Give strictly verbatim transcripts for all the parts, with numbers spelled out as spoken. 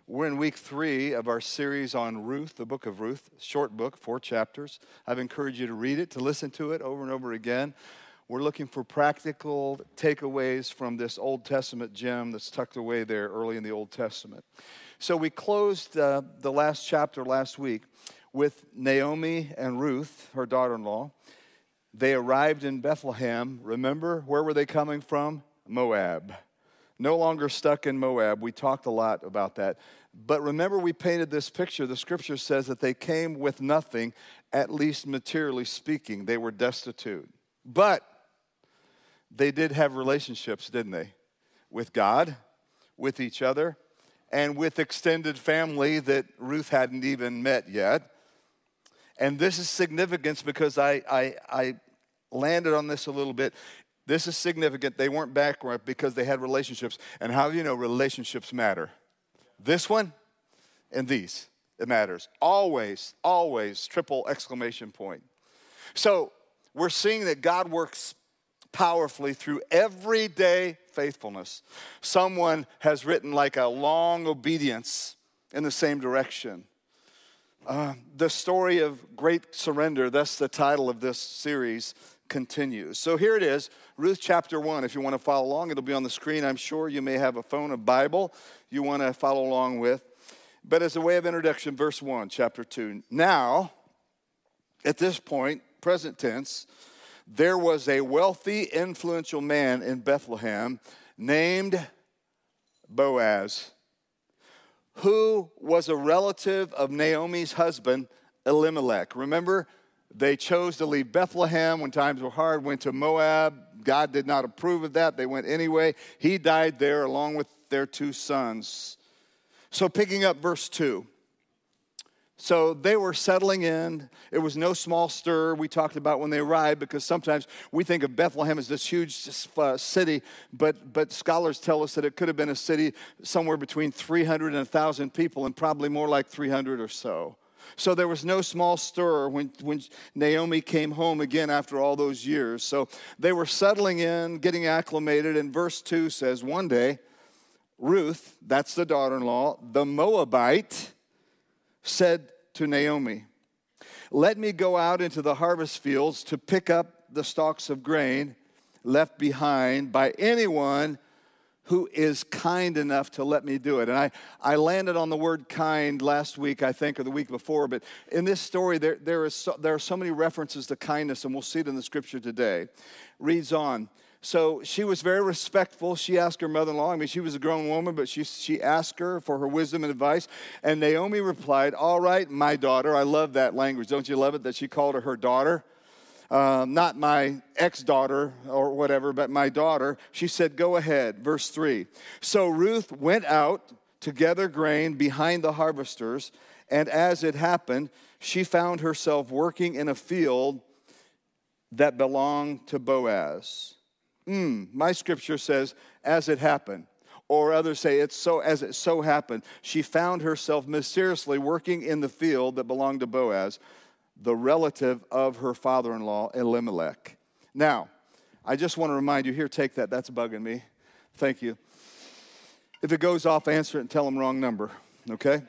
We're in week three of our series on Ruth, the book of Ruth, short book, four chapters. I've encouraged you to read it, to listen to it over and over again. We're looking for practical takeaways from this Old Testament gem that's tucked away there early in the Old Testament. So we closed uh, the last chapter last week with Naomi and Ruth, her daughter-in-law. They arrived in Bethlehem. Remember, where were they coming from? Moab. No longer stuck in Moab. We talked a lot about that. But remember, we painted this picture. The scripture says that they came with nothing, at least materially speaking. They were destitute. But they did have relationships, didn't they? With God, with each other, and with extended family that Ruth hadn't even met yet. And this is significant because I, I, I landed on this a little bit. This is significant. They weren't bankrupt because they had relationships. And how do you know relationships matter? This one and these, it matters. Always, always, triple exclamation point. So we're seeing that God works powerfully through everyday faithfulness. Someone has written like a long obedience in the same direction. Uh, the story of great surrender, that's the title of this series, continues. So here it is, Ruth chapter one. If you want to follow along, it'll be on the screen. I'm sure you may have a phone, a Bible you want to follow along with. But as a way of introduction, verse one, chapter two. Now, at this point, present tense, there was a wealthy, influential man in Bethlehem named Boaz, who was a relative of Naomi's husband, Elimelech. Remember, they chose to leave Bethlehem when times were hard, went to Moab. God did not approve of that. They went anyway. He died there along with their two sons. So picking up verse two. So they were settling in. It was no small stir we talked about when they arrived, because sometimes we think of Bethlehem as this huge uh, city, but, but scholars tell us that it could have been a city somewhere between three hundred and one thousand people, and probably more like three hundred or so. So there was no small stir when, when Naomi came home again after all those years. So they were settling in, getting acclimated, and verse two says, one day, Ruth, that's the daughter-in-law, the Moabite, said to Naomi, let me go out into the harvest fields to pick up the stalks of grain left behind by anyone who is kind enough to let me do it. And I, I landed on the word kind last week, I think, or the week before. But in this story, there, there, is so, there are so many references to kindness, and we'll see it in the scripture today. Reads on. So she was very respectful. She asked her mother-in-law. I mean, she was a grown woman, but she, she asked her for her wisdom and advice. And Naomi replied, all right, my daughter. I love that language. Don't you love it that she called her her daughter? Uh, not my ex-daughter or whatever, but my daughter. She said, go ahead. Verse three. So Ruth went out to gather grain behind the harvesters, and as it happened, she found herself working in a field that belonged to Boaz. Mm, my scripture says, as it happened. Or others say, it's so as it so happened. She found herself mysteriously working in the field that belonged to Boaz, the relative of her father-in-law, Elimelech. Now, I just want to remind you, here, take that. That's bugging me. Thank you. If it goes off, answer it and tell them wrong number, okay?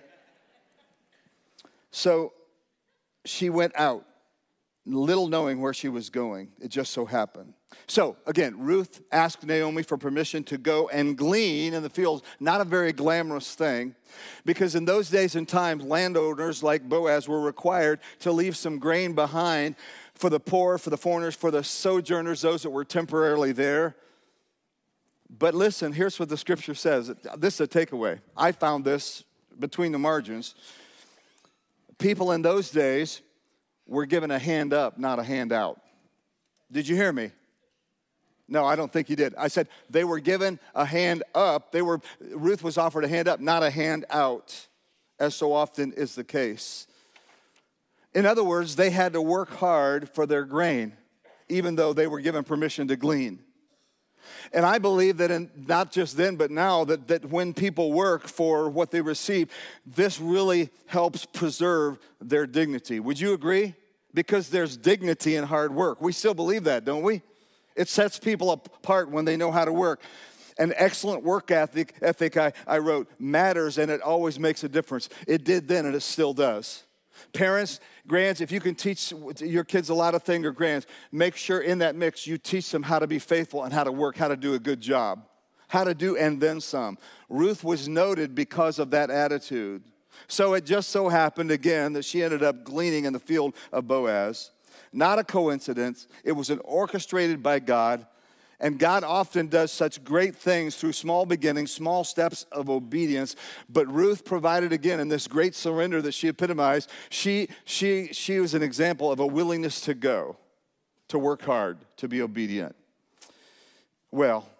So she went out, little knowing where she was going. It just so happened. So, again, Ruth asked Naomi for permission to go and glean in the fields. Not a very glamorous thing, because in those days and times, landowners like Boaz were required to leave some grain behind for the poor, for the foreigners, for the sojourners, those that were temporarily there. But listen, here's what the scripture says. This is a takeaway. I found this between the margins. People in those days were given a hand up, not a handout. Did you hear me? No, I don't think you did. I said they were given a hand up. They were Ruth was offered a hand up, not a hand out, as so often is the case. In other words, they had to work hard for their grain, even though they were given permission to glean. And I believe that in, not just then, but now, that, that when people work for what they receive, this really helps preserve their dignity. Would you agree? Because there's dignity in hard work. We still believe that, don't we? It sets people apart when they know how to work. An excellent work ethic, ethic I, I wrote, matters and it always makes a difference. It did then and it still does. Parents, grands, if you can teach your kids a lot of things, or grands, make sure in that mix you teach them how to be faithful and how to work, how to do a good job, how to do and then some. Ruth was noted because of that attitude. So it just so happened again that she ended up gleaning in the field of Boaz. Not a coincidence. It was an orchestrated by God. And God often does such great things through small beginnings, small steps of obedience. But Ruth provided again in this great surrender that she epitomized. She, she, she was an example of a willingness to go, to work hard, to be obedient. Well,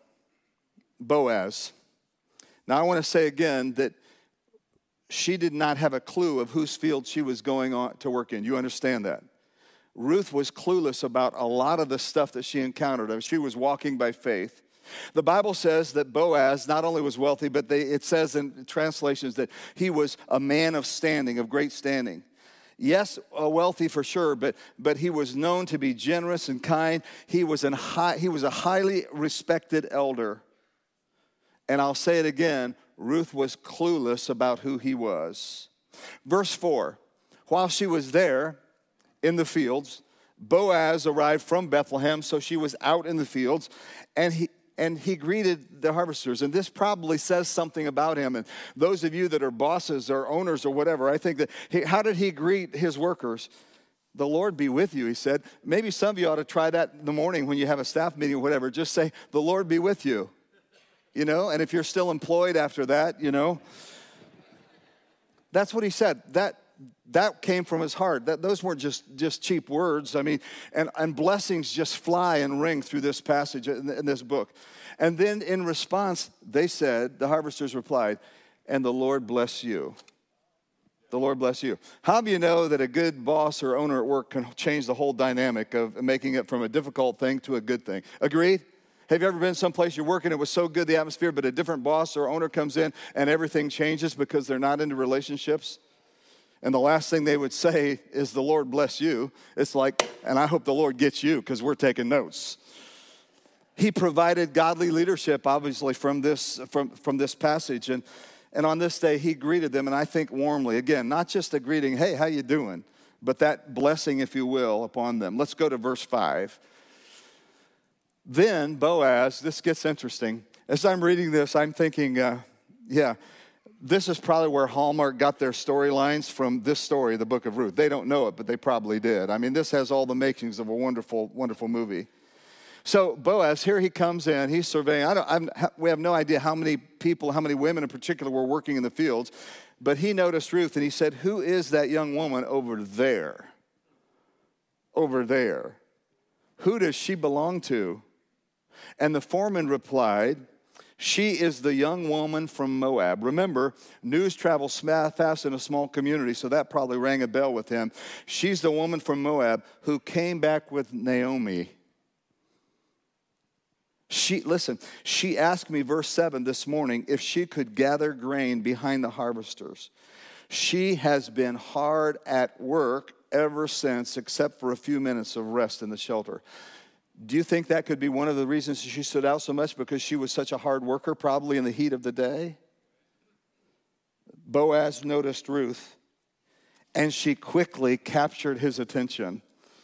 Boaz. Now I want to say again that she did not have a clue of whose field she was going on to work in. You understand that? Ruth was clueless about a lot of the stuff that she encountered. I mean, she was walking by faith. The Bible says that Boaz not only was wealthy, but they, it says in translations that he was a man of standing, of great standing. Yes, uh, wealthy for sure, but but he was known to be generous and kind. He was an high, he was a highly respected elder. And I'll say it again, Ruth was clueless about who he was. Verse four, while she was there, in the fields, Boaz arrived from Bethlehem, so she was out in the fields, and he and he greeted the harvesters. And this probably says something about him. And those of you that are bosses or owners or whatever, I think that, he, how did he greet his workers? The Lord be with you, he said. Maybe some of you ought to try that in the morning when you have a staff meeting or whatever. Just say, the Lord be with you. You know, and if you're still employed after that, you know. That's what he said. That That came from his heart. That, those weren't just, just cheap words. I mean, and, and blessings just fly and ring through this passage in, in this book. And then in response, they said, the harvesters replied, and the Lord bless you. The Lord bless you. How do you know that a good boss or owner at work can change the whole dynamic of making it from a difficult thing to a good thing? Agreed? Have you ever been someplace you're working, it was so good, the atmosphere, but a different boss or owner comes in and everything changes because they're not into relationships? And the last thing they would say is, the Lord bless you. It's like, and I hope the Lord gets you because we're taking notes. He provided godly leadership, obviously, from this, from, from this passage. And, and on this day, he greeted them, and I think warmly. Again, not just a greeting, hey, how you doing? But that blessing, if you will, upon them. Let's go to verse five. Then Boaz, this gets interesting. As I'm reading this, I'm thinking, uh, yeah, this is probably where Hallmark got their storylines from this story, the book of Ruth. They don't know it, but they probably did. I mean, this has all the makings of a wonderful, wonderful movie. So Boaz, here he comes in. He's surveying. I don't, I'm, we have no idea how many people, how many women in particular were working in the fields. But he noticed Ruth, and he said, who is that young woman over there? Over there. Who does she belong to? And the foreman replied, she is the young woman from Moab. Remember, news travels fast in a small community, so that probably rang a bell with him. She's the woman from Moab who came back with Naomi. She, listen, she asked me, verse seven this morning, if she could gather grain behind the harvesters. She has been hard at work ever since, except for a few minutes of rest in the shelter. Do you think that could be one of the reasons she stood out so much? Because she was such a hard worker, probably in the heat of the day? Boaz noticed Ruth, and she quickly captured his attention.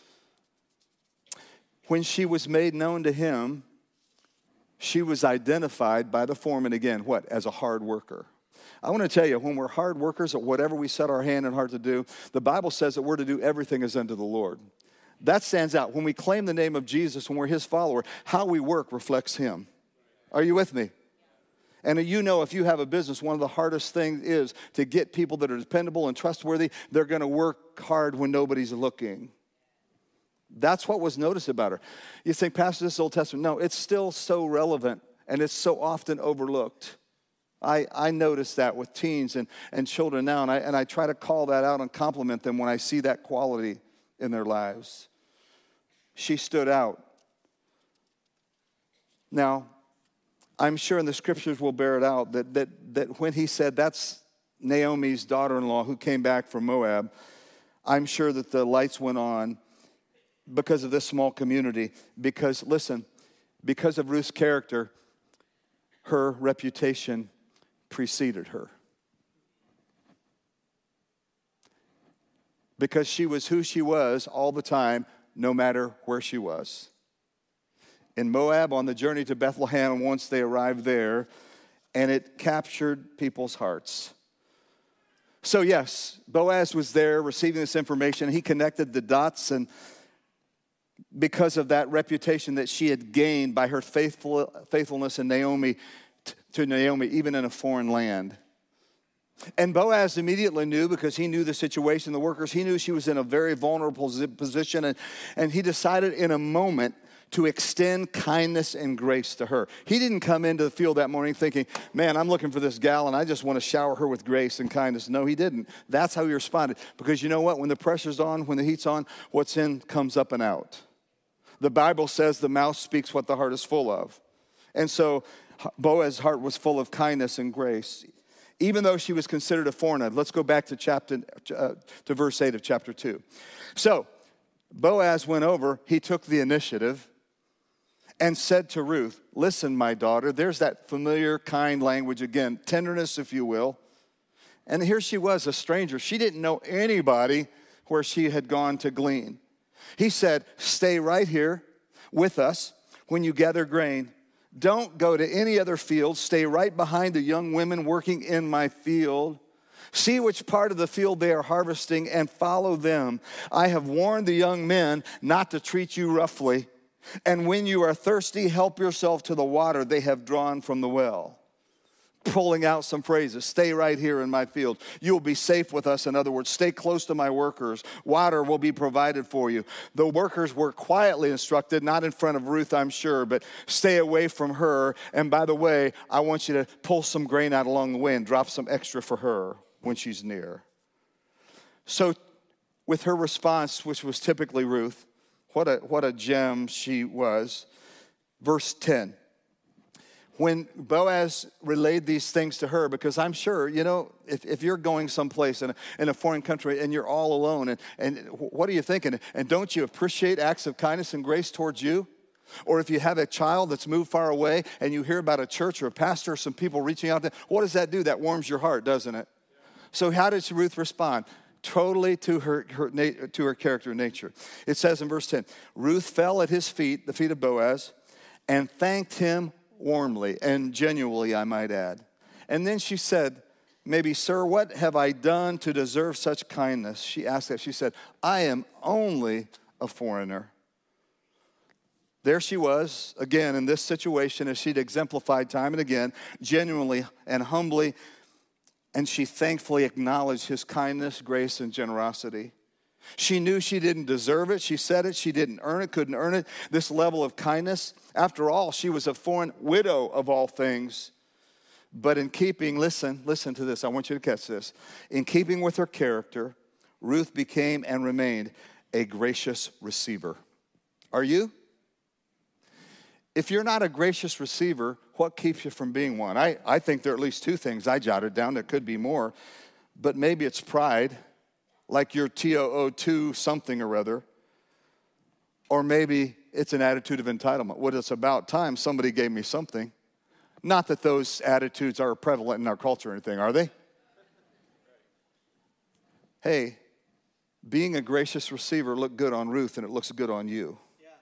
When she was made known to him, she was identified by the foreman again, what? As a hard worker. I want to tell you, when we're hard workers at whatever we set our hand and heart to do, the Bible says that we're to do everything as unto the Lord. That stands out. When we claim the name of Jesus, when we're his follower, how we work reflects him. Are you with me? And you know, if you have a business, one of the hardest things is to get people that are dependable and trustworthy. They're going to work hard when nobody's looking. That's what was noticed about her. You think, Pastor, this is Old Testament. No, it's still so relevant, and it's so often overlooked. I, I notice that with teens and, and children now, and I, and I try to call that out and compliment them when I see that quality in their lives. She stood out. Now, I'm sure in the scriptures will bear it out that, that, that when he said that's Naomi's daughter-in-law who came back from Moab, I'm sure that the lights went on because of this small community. Because, listen, because of Ruth's character, her reputation preceded her. Because she was who she was all the time, no matter where she was. In Moab, on the journey to Bethlehem, once they arrived there, and it captured people's hearts. So yes, Boaz was there receiving this information. He connected the dots, and because of that reputation that she had gained by her faithful, faithfulness in Naomi, to Naomi, even in a foreign land. And Boaz immediately knew, because he knew the situation, the workers, he knew she was in a very vulnerable position, and, and he decided in a moment to extend kindness and grace to her. He didn't come into the field that morning thinking, man, I'm looking for this gal and I just want to shower her with grace and kindness. No, he didn't. That's how he responded. Because you know what? When the pressure's on, when the heat's on, what's in comes up and out. The Bible says the mouth speaks what the heart is full of. And so Boaz's heart was full of kindness and grace, even though she was considered a foreigner. Let's go back to chapter uh, to verse eight of chapter two. So Boaz went over, he took the initiative, and said to Ruth, listen, my daughter, there's that familiar, kind language again, tenderness, if you will. And here she was, a stranger. She didn't know anybody where she had gone to glean. He said, stay right here with us when you gather grain. Don't go to any other field. Stay right behind the young women working in my field. See which part of the field they are harvesting and follow them. I have warned the young men not to treat you roughly. And when you are thirsty, help yourself to the water they have drawn from the well. Pulling out some phrases. Stay right here in my field. You'll be safe with us. In other words, stay close to my workers. Water will be provided for you. The workers were quietly instructed, not in front of Ruth, I'm sure, but stay away from her. And by the way, I want you to pull some grain out along the way and drop some extra for her when she's near. So with her response, which was typically Ruth, What a, what a gem she was. Verse ten. When Boaz relayed these things to her, because I'm sure, you know, if, if you're going someplace in a, in a foreign country and you're all alone, and, and what are you thinking? And don't you appreciate acts of kindness and grace towards you? Or if you have a child that's moved far away and you hear about a church or a pastor or some people reaching out to them, what does that do? That warms your heart, doesn't it? So how did Ruth respond? Totally to her, her, to her character and nature. It says in verse ten, Ruth fell at his feet, the feet of Boaz, and thanked him warmly and genuinely, I might add. And then she said, maybe, sir, what have I done to deserve such kindness? She asked that. She said, I am only a foreigner. There she was, again, in this situation, as she'd exemplified time and again, genuinely and humbly. And she thankfully acknowledged his kindness, grace, and generosity. She knew she didn't deserve it. She said it. She didn't earn it, couldn't earn it. This level of kindness. After all, she was a foreign widow of all things. But in keeping, listen, listen to this. I want you to catch this. In keeping with her character, Ruth became and remained a gracious receiver. Are you? If you're not a gracious receiver, what keeps you from being one? I, I think there are at least two things I jotted down. There could be more. But maybe it's pride, like you're T O O two something or other. Or maybe it's an attitude of entitlement. Well, it's about time somebody gave me something. Not that those attitudes are prevalent in our culture or anything, are they? Hey, being a gracious receiver looked good on Ruth, and it looks good on you.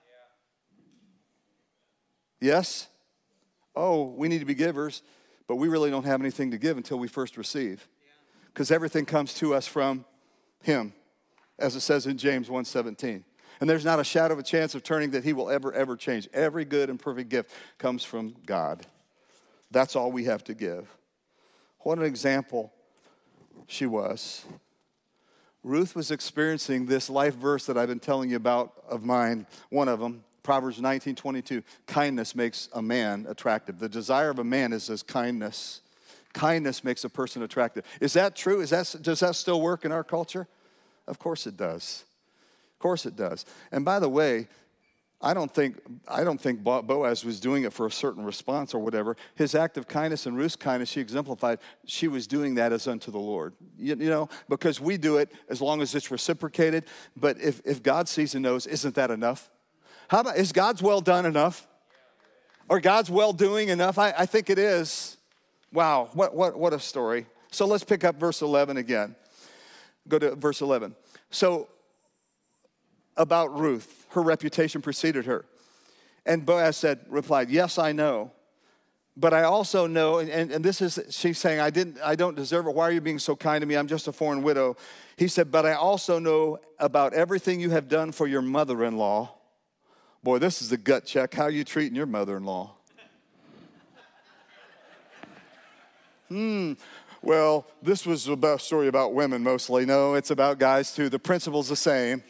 Yes? Oh, we need to be givers, but we really don't have anything to give until we first receive. Because everything comes to us from him, as it says in James one seventeen. And there's not a shadow of a chance of turning that he will ever, ever change. Every good and perfect gift comes from God. That's all we have to give. What an example she was. Ruth was experiencing this life verse that I've been telling you about of mine, one of them. Proverbs nineteen twenty-two, kindness makes a man attractive. The desire of a man is his kindness. Kindness makes a person attractive. Is that true? Is that, does that still work in our culture? Of course it does. Of course it does. And by the way, I don't think I don't think Boaz was doing it for a certain response or whatever. His act of kindness and Ruth's kindness, she exemplified, she was doing that as unto the Lord. You, you know, because we do it as long as it's reciprocated. But if, if God sees and knows, isn't that enough? How about, is God's well done enough? Or God's well-doing enough? I, I think it is. Wow, what, what, what a story. So let's pick up verse eleven again. Go to verse eleven. So about Ruth, her reputation preceded her. And Boaz said, replied, yes, I know. But I also know, and, and this is, she's saying, I didn't, I don't deserve it. Why are you being so kind to me? I'm just a foreign widow. He said, but I also know about everything you have done for your mother-in-law. Boy, this is a gut check. How are you treating your mother-in-law? Hmm. Well, this was a story about women mostly. No, it's about guys too. The principle's the same.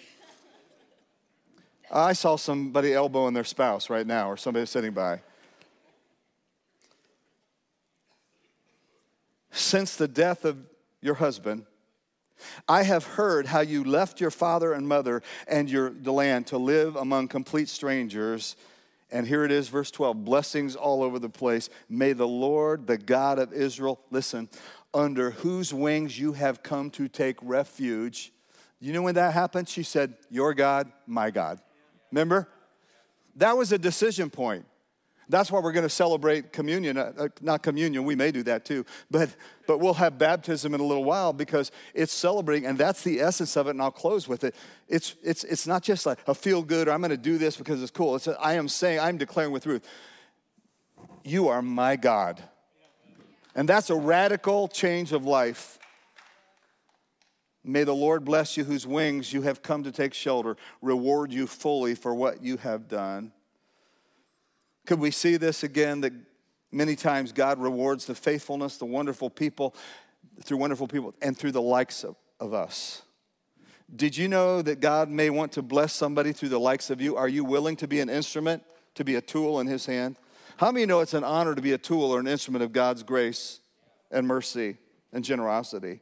I saw somebody elbowing their spouse right now, or somebody sitting by. Since the death of your husband, I have heard how you left your father and mother and your the land to live among complete strangers. And here it is, verse twelve, blessings all over the place. May the Lord, the God of Israel, listen, under whose wings you have come to take refuge. You know when that happened? She said, your God, my God. Remember? That was a decision point. That's why we're going to celebrate communion. Uh, not communion, we may do that too. But, but we'll have baptism in a little while because it's celebrating, and that's the essence of it, and I'll close with it. It's, it's, it's not just like a feel-good, or I'm going to do this because it's cool. It's a, I am saying, I'm declaring with Ruth, you are my God. And that's a radical change of life. May the Lord bless you, whose wings you have come to take shelter, reward you fully for what you have done. Could we see this again, that many times God rewards the faithfulness, the wonderful people, through wonderful people, and through the likes of, of us? Did you know that God may want to bless somebody through the likes of you? Are you willing to be an instrument, to be a tool in his hand? How many know it's an honor to be a tool or an instrument of God's grace and mercy and generosity?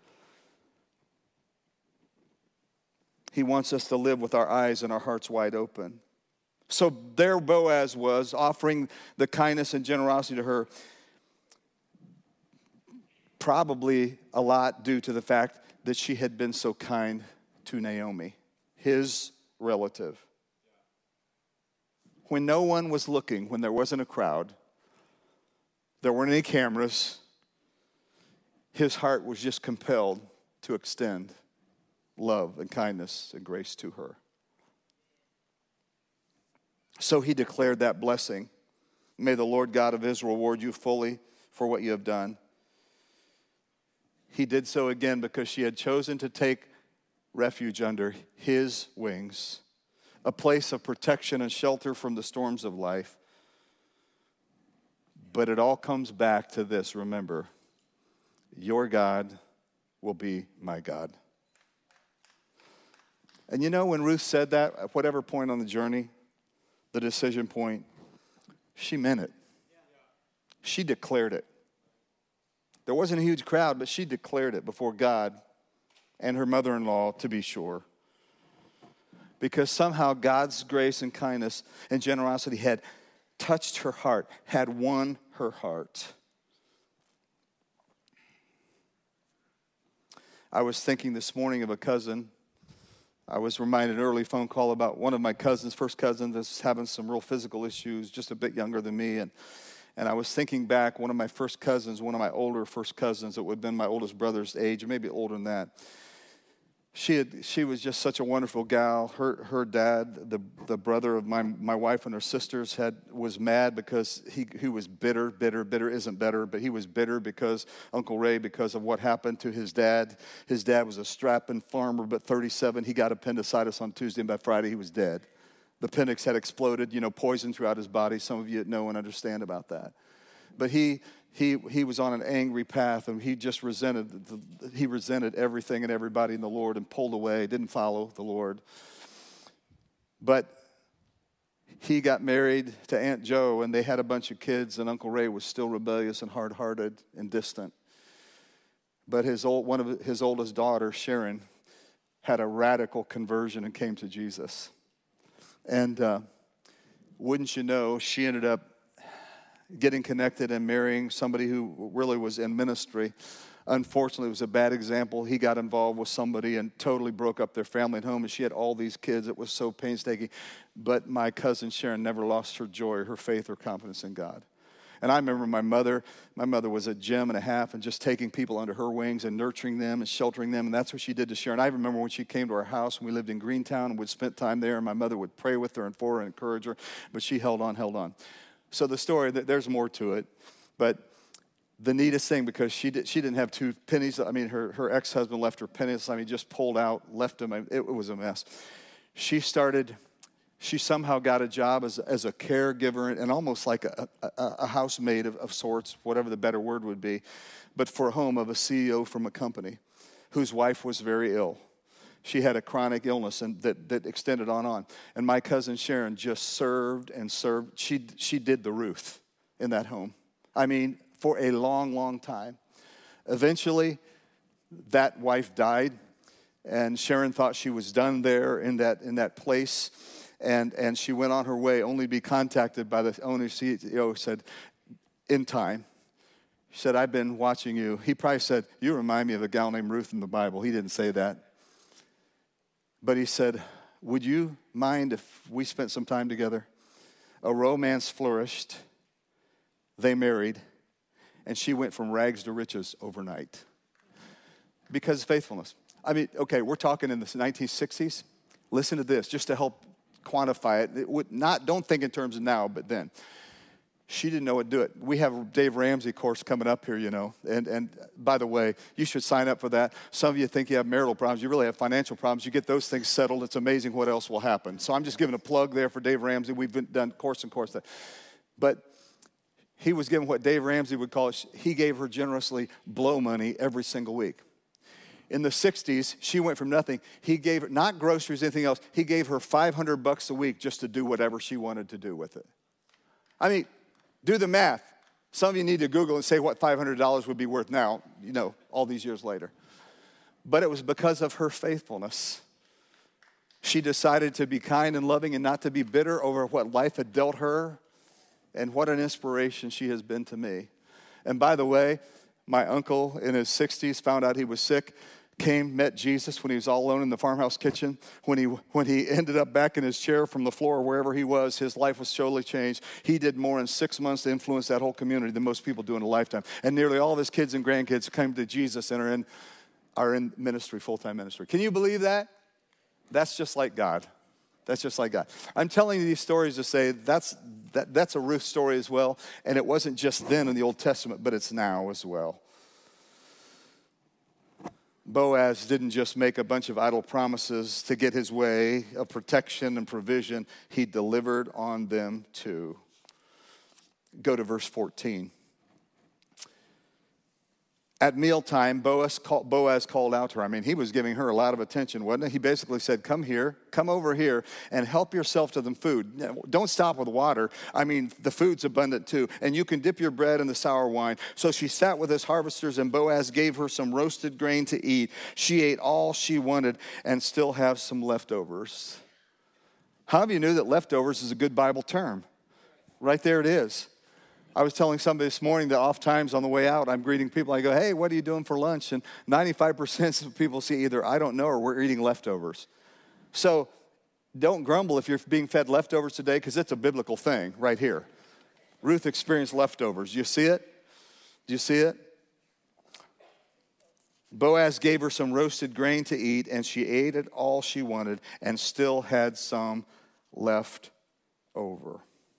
He wants us to live with our eyes and our hearts wide open. So there Boaz was, offering the kindness and generosity to her, probably a lot due to the fact that she had been so kind to Naomi, his relative. When no one was looking, when there wasn't a crowd, there weren't any cameras, his heart was just compelled to extend love and kindness and grace to her. So he declared that blessing. May the Lord God of Israel reward you fully for what you have done. He did so again because she had chosen to take refuge under his wings, a place of protection and shelter from the storms of life. But it all comes back to this, remember, your God will be my God. And you know, when Ruth said that, at whatever point on the journey, the decision point, she meant it. She declared it. There wasn't a huge crowd, but she declared it before God and her mother-in-law, to be sure. Because somehow God's grace and kindness and generosity had touched her heart, had won her heart. I was thinking this morning of a cousin. I was reminded an early phone call about one of my cousins, first cousin, that's having some real physical issues, just a bit younger than me. And, and I was thinking back, one of my first cousins, one of my older first cousins, that would have been my oldest brother's age, or maybe older than that. She had, she was just such a wonderful gal. Her her dad, the the brother of my my wife and her sisters, had was mad because he he was bitter, bitter, bitter isn't better, but he was bitter because Uncle Ray, because of what happened to his dad. His dad was a strapping farmer, but thirty-seven. He got appendicitis on Tuesday, and by Friday he was dead. The appendix had exploded, you know, poison throughout his body. Some of you know and understand about that. But he he he was on an angry path, and he just resented the, he resented everything and everybody in the Lord, and pulled away, didn't follow the Lord. But he got married to Aunt Jo, and they had a bunch of kids, and Uncle Ray was still rebellious and hard-hearted and distant. But his old one of his oldest daughters, Sharon, had a radical conversion and came to Jesus. And uh, wouldn't you know, she ended up getting connected and marrying somebody who really was in ministry. Unfortunately, it was a bad example. He got involved with somebody and totally broke up their family and home, and she had all these kids. It was so painstaking. But my cousin Sharon never lost her joy, her faith, her confidence in God. And I remember my mother, my mother was a gem and a half and just taking people under her wings and nurturing them and sheltering them. And that's what she did to Sharon. I remember when she came to our house and we lived in Greentown and would spend time there. And my mother would pray with her and for her and encourage her. But she held on, held on. So the story, there's more to it. But the neatest thing, because she, did, she didn't have two pennies. I mean, her, her ex-husband left her pennies. I mean, just pulled out, left him. It, it was a mess. She started... She somehow got a job as, as a caregiver and almost like a, a, a housemaid of, of sorts, whatever the better word would be, but for a home of a C E O from a company whose wife was very ill. She had a chronic illness and that, that extended on on. And my cousin Sharon just served and served. She, she did the Ruth in that home. I mean, for a long, long time. Eventually, that wife died, and Sharon thought she was done there in that in that place. And, and she went on her way, only to be contacted by the owner C E O, said, in time. She said, I've been watching you. He probably said, you remind me of a gal named Ruth in the Bible. He didn't say that. But he said, would you mind if we spent some time together? A romance flourished. They married. And she went from rags to riches overnight. Because of faithfulness. I mean, okay, we're talking in the nineteen sixties. Listen to this, just to help quantify it. It would not, don't think in terms of now, but then. She didn't know what to do it. We have a Dave Ramsey course coming up here, you know. And, and by the way, you should sign up for that. Some of you think you have marital problems. You really have financial problems. You get those things settled. It's amazing what else will happen. So I'm just giving a plug there for Dave Ramsey. We've been, done course and course. That. But he was given what Dave Ramsey would call, he gave her generously blow money every single week. In the sixties, she went from nothing. He gave her, not groceries, anything else, he gave her five hundred bucks a week just to do whatever she wanted to do with it. I mean, do the math. Some of you need to Google and say what five hundred dollars would be worth now, you know, all these years later. But it was because of her faithfulness. She decided to be kind and loving and not to be bitter over what life had dealt her. And what an inspiration she has been to me. And by the way, my uncle in his sixties found out he was sick. Came, met Jesus when he was all alone in the farmhouse kitchen. When he when he ended up back in his chair from the floor, wherever he was, his life was totally changed. He did more in six months to influence that whole community than most people do in a lifetime. And nearly all of his kids and grandkids came to Jesus and are in, are in ministry, full-time ministry. Can you believe that? That's just like God. That's just like God. I'm telling you these stories to say that's, that, that's a Ruth story as well. And it wasn't just then in the Old Testament, but it's now as well. Boaz didn't just make a bunch of idle promises to get his way of protection and provision. He delivered on them too. Go to verse fourteen. At mealtime, Boaz, call, Boaz called out to her. I mean, he was giving her a lot of attention, wasn't he? He basically said, come here, come over here, and help yourself to the food. Don't stop with water. I mean, the food's abundant too, and you can dip your bread in the sour wine. So she sat with his harvesters, and Boaz gave her some roasted grain to eat. She ate all she wanted and still have some leftovers. How many of you knew that leftovers is a good Bible term? Right there it is. I was telling somebody this morning that oft times on the way out, I'm greeting people. I go, hey, what are you doing for lunch? And ninety-five percent of people see either I don't know or we're eating leftovers. So don't grumble if you're being fed leftovers today, because it's a biblical thing right here. Ruth experienced leftovers. Do you see it? Do you see it? Boaz gave her some roasted grain to eat, and she ate it all she wanted and still had some left over.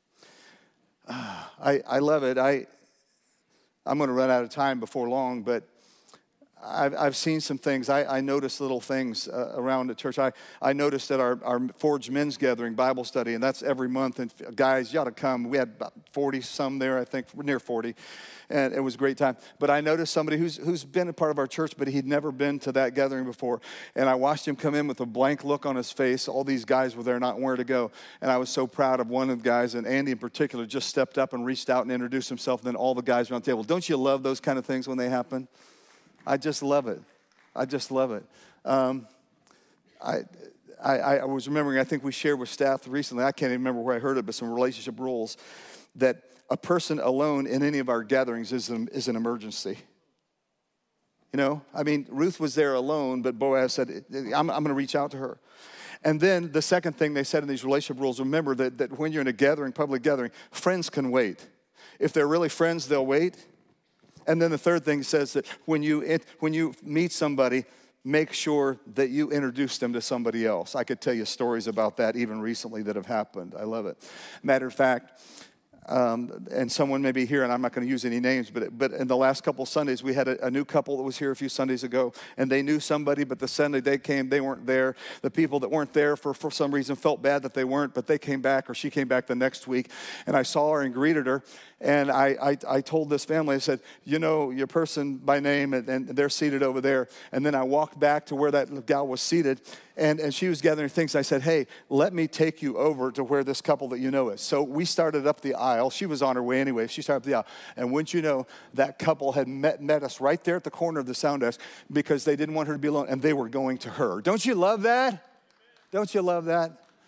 I, I love it. I, I'm going to run out of time before long, but I've, I've seen some things. I, I noticed little things uh, around the church. I, I noticed at our, our Forge Men's Gathering Bible study, and that's every month. And guys, you ought to come. We had about forty-some there, I think, near forty. And it was a great time. But I noticed somebody who's who's been a part of our church, but he'd never been to that gathering before. And I watched him come in with a blank look on his face. All these guys were there not where to go. And I was so proud of one of the guys, and Andy in particular just stepped up and reached out and introduced himself. And then all the guys around the table. Don't you love those kind of things when they happen? I just love it. I just love it. Um, I, I, I was remembering, I think we shared with staff recently, I can't even remember where I heard it, but some relationship rules, that a person alone in any of our gatherings is an, is an emergency. You know, I mean, Ruth was there alone, but Boaz said, I'm, I'm going to reach out to her. And then the second thing they said in these relationship rules, remember that, that when you're in a gathering, public gathering, friends can wait. If they're really friends, they'll wait. And then the third thing says that when you, when you meet somebody, make sure that you introduce them to somebody else. I could tell you stories about that even recently that have happened. I love it. Matter of fact, Um, and someone may be here, and I'm not going to use any names, but but in the last couple Sundays, we had a, a new couple that was here a few Sundays ago, and they knew somebody, but the Sunday they came, they weren't there. The people that weren't there for, for some reason felt bad that they weren't, but they came back, or she came back the next week, and I saw her and greeted her, and I I, I told this family, I said, you know, your person by name, and, and they're seated over there, and then I walked back to where that gal was seated, and, and she was gathering things. I said, hey, let me take you over to where this couple that you know is. So we started up the aisle. She was on her way anyway. She started up the aisle. And wouldn't you know, that couple had met, met us right there at the corner of the sound desk because they didn't want her to be alone, and they were going to her. Don't you love that? Don't you love that?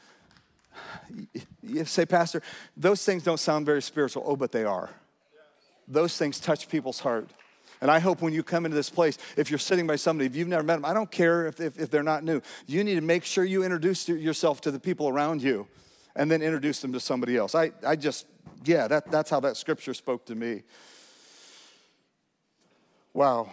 You say, Pastor, those things don't sound very spiritual. Oh, but they are. Those things touch people's heart. And I hope when you come into this place, if you're sitting by somebody, if you've never met them, I don't care if, if, if they're not new. You need to make sure you introduce yourself to the people around you and then introduce them to somebody else. I, I just, yeah, that, that's how that scripture spoke to me. Wow.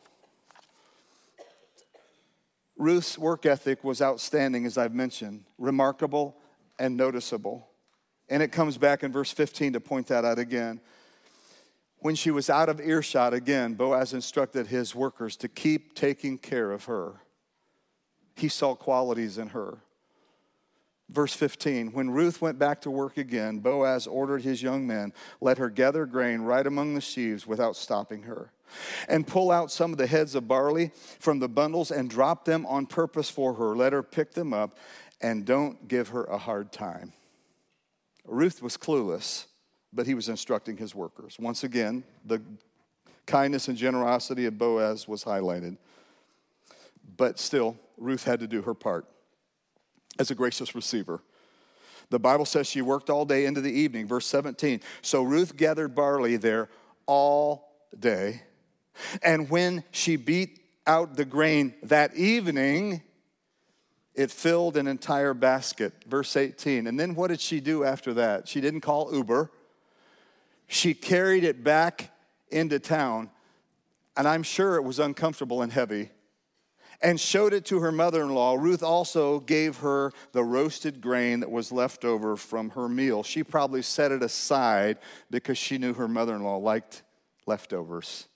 Ruth's work ethic was outstanding, as I've mentioned, remarkable and noticeable. And it comes back in verse fifteen to point that out again. When she was out of earshot again, Boaz instructed his workers to keep taking care of her. He saw qualities in her. Verse fifteen, when Ruth went back to work again, Boaz ordered his young men, let her gather grain right among the sheaves without stopping her, and pull out some of the heads of barley from the bundles and drop them on purpose for her. Let her pick them up, and don't give her a hard time. Ruth was clueless, but he was instructing his workers. Once again, the kindness and generosity of Boaz was highlighted. But still, Ruth had to do her part as a gracious receiver. The Bible says she worked all day into the evening. Verse seventeen, so Ruth gathered barley there all day. And when she beat out the grain that evening, it filled an entire basket. Verse eighteen, and then what did she do after that? She didn't call Uber. She carried it back into town, and I'm sure it was uncomfortable and heavy, and showed it to her mother-in-law. Ruth also gave her the roasted grain that was left over from her meal. She probably set it aside because she knew her mother-in-law liked leftovers.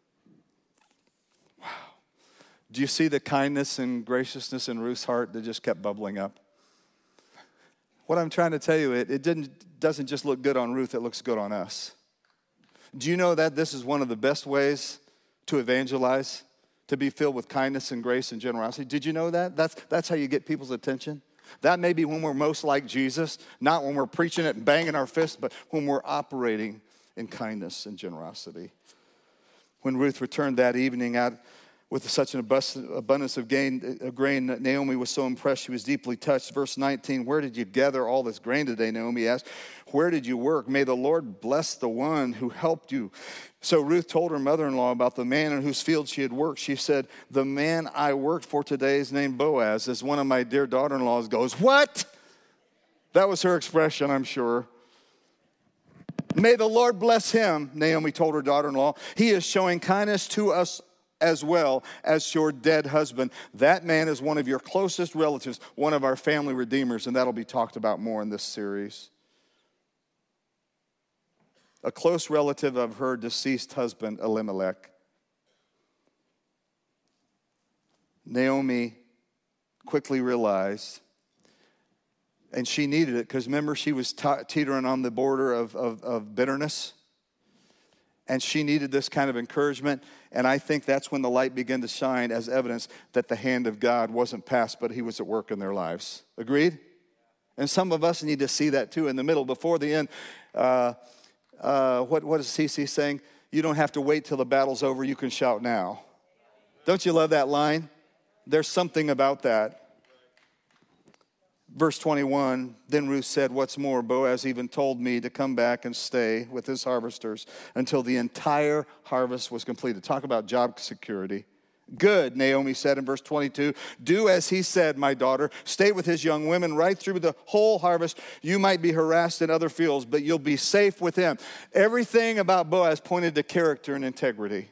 Wow. Do you see the kindness and graciousness in Ruth's heart that just kept bubbling up? What I'm trying to tell you, it, it didn't, doesn't just look good on Ruth, it looks good on us. Do you know that this is one of the best ways to evangelize? To be filled with kindness and grace and generosity. Did you know that? That's, that's how you get people's attention. That may be when we're most like Jesus, not when we're preaching it and banging our fists, but when we're operating in kindness and generosity. When Ruth returned that evening out with such an abundance of grain, Naomi was so impressed, she was deeply touched. Verse nineteen, where did you gather all this grain today, Naomi asked. Where did you work? May the Lord bless the one who helped you. So Ruth told her mother-in-law about the man in whose field she had worked. She said, the man I worked for today is named Boaz. As one of my dear daughter-in-laws goes, what? That was her expression, I'm sure. May the Lord bless him, Naomi told her daughter-in-law. He is showing kindness to us as well as your dead husband. That man is one of your closest relatives, one of our family redeemers, and that'll be talked about more in this series. A close relative of her deceased husband, Elimelech. Naomi quickly realized, and she needed it, because remember, she was t- teetering on the border of, of, of bitterness, and she needed this kind of encouragement, and I think that's when the light began to shine as evidence that the hand of God wasn't past, but he was at work in their lives. Agreed? And some of us need to see that too in the middle, before the end. Uh, Uh, what, what is C C saying? You don't have to wait till the battle's over. You can shout now. Don't you love that line? There's something about that. Verse twenty-one, then Ruth said, what's more, Boaz even told me to come back and stay with his harvesters until the entire harvest was completed. Talk about job security. Good, Naomi said in verse twenty-two, do as he said, my daughter. Stay with his young women right through the whole harvest. You might be harassed in other fields, but you'll be safe with him. Everything about Boaz pointed to character and integrity.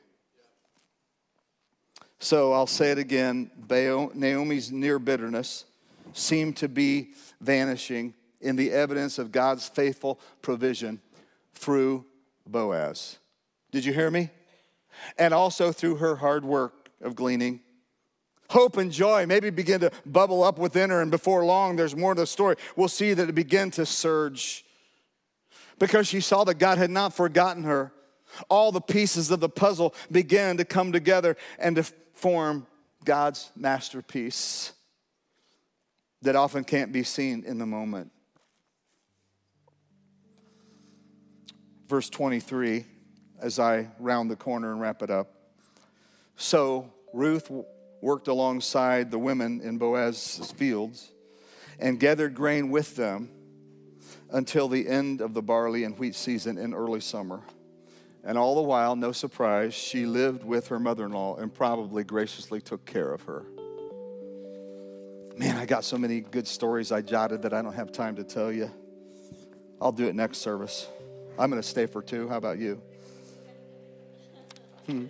So I'll say it again, Naomi's near bitterness seemed to be vanishing in the evidence of God's faithful provision through Boaz. Did you hear me? And also through her hard work of gleaning. Hope and joy maybe begin to bubble up within her, and before long there's more to the story. We'll see that it began to surge because she saw that God had not forgotten her. All the pieces of the puzzle began to come together and to form God's masterpiece that often can't be seen in the moment. Verse twenty-three, as I round the corner and wrap it up. So Ruth worked alongside the women in Boaz's fields and gathered grain with them until the end of the barley and wheat season in early summer. And all the while, no surprise, she lived with her mother-in-law and probably graciously took care of her. Man, I got so many good stories I jotted that I don't have time to tell you. I'll do it next service. I'm going to stay for two. How about you? Hmm.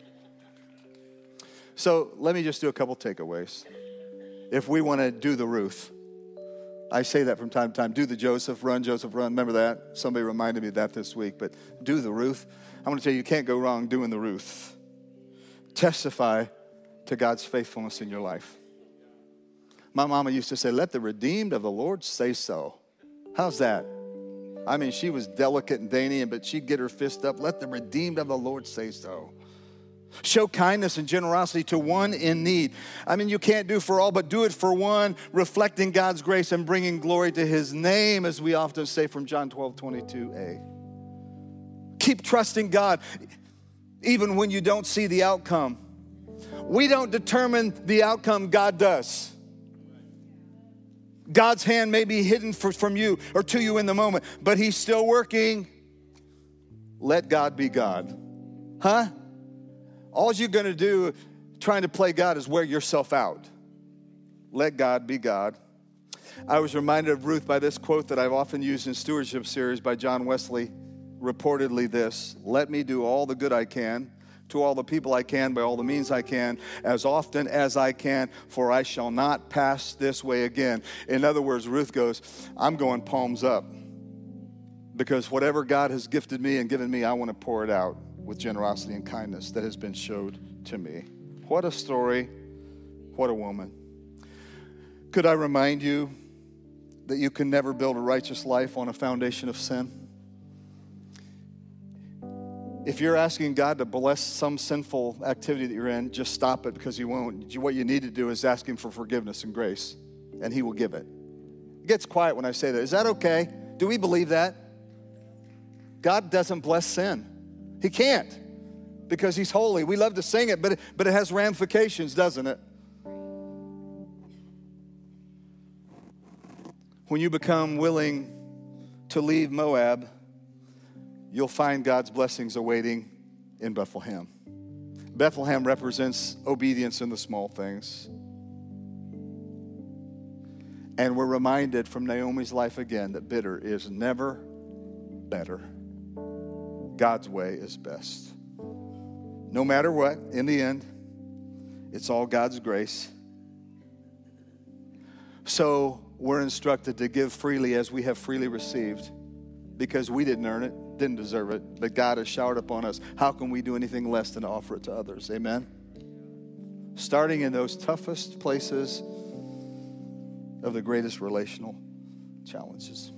So let me just do a couple takeaways. If we want to do the Ruth, I say that from time to time. Do the Joseph, run, Joseph, run. Remember that? Somebody reminded me of that this week. But do the Ruth. I want to tell you, you can't go wrong doing the Ruth. Testify to God's faithfulness in your life. My mama used to say, let the redeemed of the Lord say so. How's that? I mean, she was delicate and dainty, but she'd get her fist up. Let the redeemed of the Lord say so. Show kindness and generosity to one in need. I mean, you can't do for all, but do it for one, reflecting God's grace and bringing glory to his name, as we often say from John twelve twenty-two a. Keep trusting God, even when you don't see the outcome. We don't determine the outcome, God does. God's hand may be hidden for, from you or to you in the moment, but he's still working. Let God be God. Huh? All you're going to do trying to play God is wear yourself out. Let God be God. I was reminded of Ruth by this quote that I've often used in Stewardship Series by John Wesley. Reportedly this, let me do all the good I can to all the people I can by all the means I can, as often as I can, for I shall not pass this way again. In other words, Ruth goes, I'm going palms up, because whatever God has gifted me and given me, I want to pour it out with generosity and kindness that has been showed to me. What a story. What a woman. Could I remind you that you can never build a righteous life on a foundation of sin? If you're asking God to bless some sinful activity that you're in, just stop it, because he won't. What you need to do is ask him for forgiveness and grace, and he will give it. It gets quiet when I say that. Is that okay? Do we believe that? God doesn't bless sin. He can't, because he's holy. We love to sing it, but it, but it has ramifications, doesn't it? When you become willing to leave Moab, you'll find God's blessings awaiting in Bethlehem. Bethlehem represents obedience in the small things. And we're reminded from Naomi's life again that bitter is never better. God's way is best. No matter what, in the end, it's all God's grace. So we're instructed to give freely as we have freely received, because we didn't earn it, didn't deserve it, but God has showered upon us. How can we do anything less than to offer it to others? Amen? Starting in those toughest places of the greatest relational challenges.